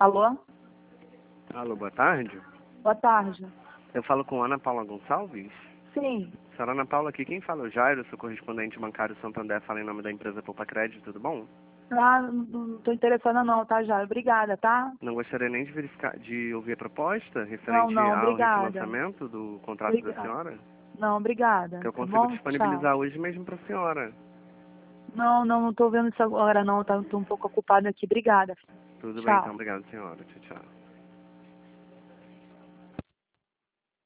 Alô? Alô, boa tarde. Boa tarde. Eu falo com Ana Paula Gonçalves. Sim. Senhora Ana Paula, aqui quem fala é o Jairo, sou correspondente bancário Santander, fala em nome da empresa Poupa Crédito, tudo bom? Ah, não tô interessada não, tá, já? Obrigada, tá? Não gostaria nem de verificar, de ouvir a proposta Não, referente não, ao obrigada. refinanciamento do contrato da Obrigada. senhora, Não, que obrigada, eu tá consigo bom? Tchau. disponibilizar hoje mesmo para a senhora. Não tô vendo isso agora não, tô um pouco ocupada aqui. Obrigada. Tudo bem, então, Tchau. obrigado, senhora. Tchau, tchau.